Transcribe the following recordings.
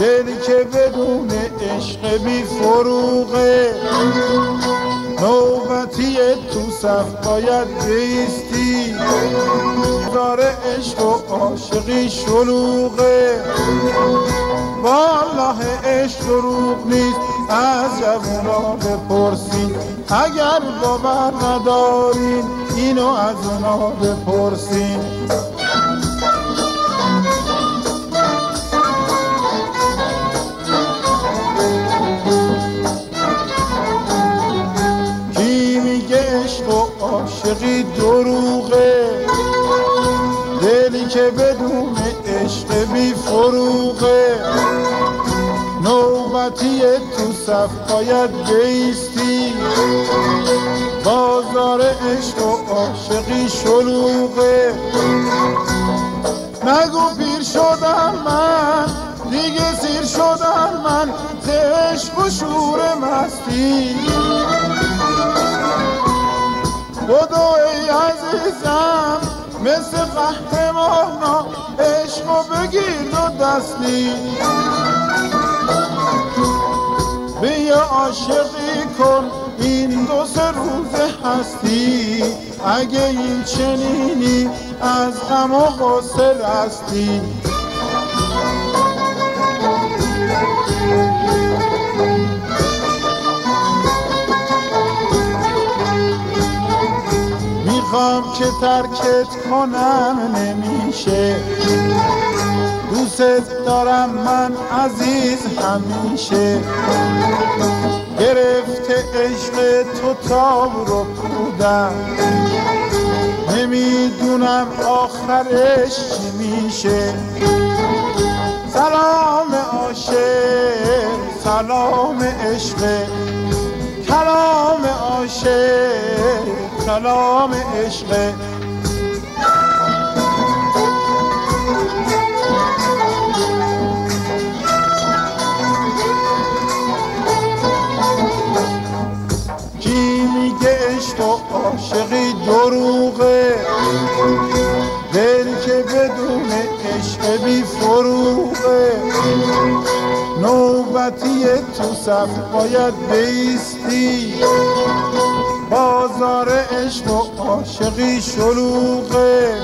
دلی که بدون عشق بی فروغه، نوبتی تو صف باید بیستی، داره عشق و عاشقی شلوغه. والله عشق دروغ نیست، از جوونا بپرسین، اگر باور ندارین اینو از اونا بپرسین. کی میگه عشق و عاشقی دروغه، دلی که بدون عشق بی فروغه، نوبتی تو صف باید بیستی، بازار عشق و عاشقی شلوغه. نگو پیر شدم من، دیگه سیر شدم من، ز عشق و شور مستی. بدو ای عزیزم مثل قهرمانا، عشقو بگیر دو دستی، بیا عاشقی کن این دو سه روز هستی. اگه این چنینی از غم و غصه رستی، میخوام که ترکت کنم نمیشه، دوست دارم من عزیز همیشه، گرفته عشق تو تاب رو بودم، نمیدونم آخرش چی میشه. سلام عاشق سلام عشق، کلام عاشق کلام عشق. کی میگه عشق و عاشقی دروغه، دل که بدون عشق بی فروغه، نوبتی تو صف باید بیستی، بازار عشق و عاشقی شلوغه.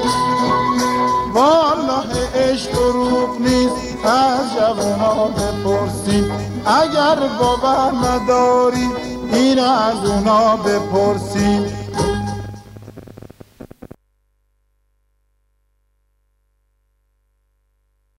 والله عشق دروغ نیست، از جوونا بپرسین، اگر باور نداری این از اونا بپرسین.